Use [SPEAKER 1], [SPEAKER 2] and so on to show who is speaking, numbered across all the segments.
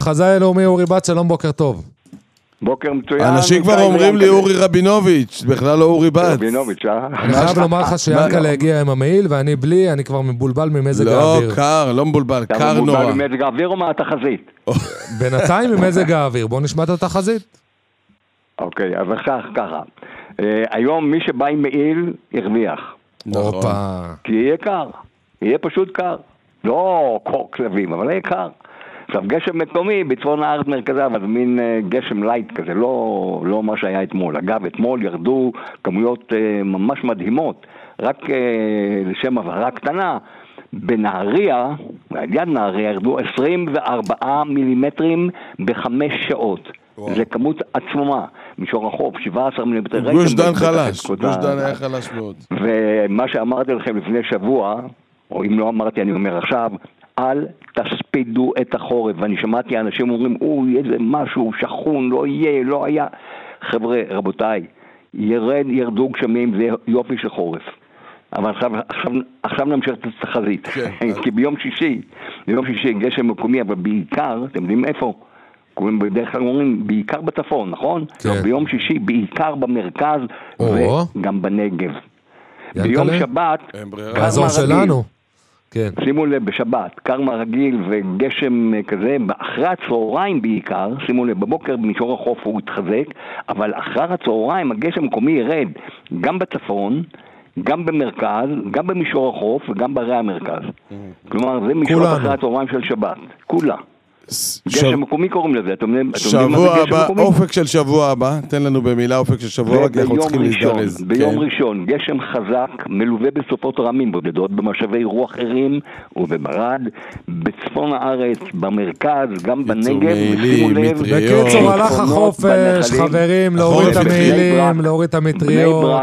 [SPEAKER 1] החזאי הלאומי אורי בת, שלום, בוקר טוב.
[SPEAKER 2] בוקר מצוין.
[SPEAKER 3] אנשים כבר אומרים לי אורי רבינוביץ', בכלל לא אורי בת.
[SPEAKER 2] רבינוביץ',
[SPEAKER 1] אני חייב לומר לך שיאנקל'ה הגיע עם המעיל, ואני בלי, אני כבר מבולבל ממזג האוויר.
[SPEAKER 3] לא, קר, לא מבולבל, קר נורא.
[SPEAKER 2] אתה מבולבל ממזג האוויר או מה התחזית?
[SPEAKER 1] בינתיים ממזג האוויר, בואו נשמע את התחזית.
[SPEAKER 2] אוקיי, אז ככה. היום מי שבא עם מעיל הרוויח.
[SPEAKER 3] נכון.
[SPEAKER 2] כי יהיה קר, יהיה פשוט קר. לא קור כלבים, אבל יהיה קר. עכשיו, גשם מקומי בצפון הארץ מרכזה, אבל מין גשם לייט כזה, לא מה שהיה אתמול. אגב, אתמול ירדו כמויות ממש מדהימות. רק לשם הבהרה קטנה, בנהריה, על יד נהריה, ירדו 24 מילימטרים ב5 שעות. זה כמות עצומה. מישור החוף, 17 מילימטר.
[SPEAKER 3] גוש דן חלש, גוש דן היה חלש מאוד.
[SPEAKER 2] ומה שאמרתי לכם לפני שבוע, או אם לא אמרתי אני אומר עכשיו, אל תספידו את החורף. ואני שמעתי אנשים אומרים, איזה משהו שכון, לא יהיה, לא היה. חבר'ה, רבותיי, ירדו גשמים, זה יופי של חורף. אבל עכשיו נמשיך את התחזית. כי ביום שישי גשם מקומי, אבל בעיקר, אתם יודעים איפה? בדרך כלל אומרים, בעיקר בצפון, נכון? ביום שישי, בעיקר במרכז וגם בנגב. ביום שבת,
[SPEAKER 1] באזור שלנו.
[SPEAKER 2] שימו לב, בשבת, קרמה רגיל וגשם כזה, אחרי הצהריים בעיקר, שימו לב, בבוקר במישור החוף הוא התחזק, אבל אחר הצהריים הגשם המקומי ירד גם בצפון, גם במרכז, גם במישור החוף וגם בערי המרכז. כלומר, זה מישור אחרי הצהריים של שבת. כולה. גשם מקומי קוראים לזה, אתם יודעים מה זה גשם מקומי?
[SPEAKER 3] אופק של שבוע הבא, תן לנו במילה אופק של שבוע הבא, כי אנחנו צריכים להזדרז.
[SPEAKER 2] ביום ראשון, גשם חזק, מלווה בסופות רמים בודדות, במשאבי רוח ערים ובברד, בצפון הארץ, במרכז, גם בנגב, ושימו לב.
[SPEAKER 1] בקיצור, הלך החופש, חברים, להוריד את המעילים, להוריד את המטריות.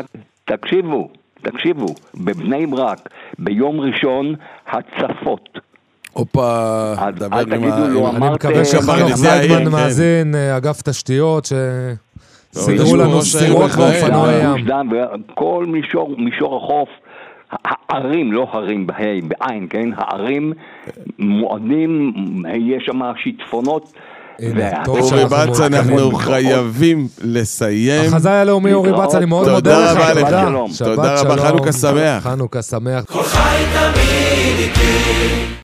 [SPEAKER 2] תקשיבו, בבני ברק, ביום ראשון, הצפות.
[SPEAKER 3] דבר
[SPEAKER 1] אני מקווה שחנוך זיידמן מאזין, אגף תשתיות, שסידרו לנו סירות ואופנועי ים.
[SPEAKER 2] כל מישור החוף, הערים, לא הרים בעין, כן? הערים מועדים, יש שם שיטפונות.
[SPEAKER 3] אורי בץ, אנחנו חייבים לסיים.
[SPEAKER 1] החזאי הלאומי אורי בץ, אני מאוד מודה לך.
[SPEAKER 3] תודה רבה, חנוכה שמח.
[SPEAKER 1] חנוכה שמח.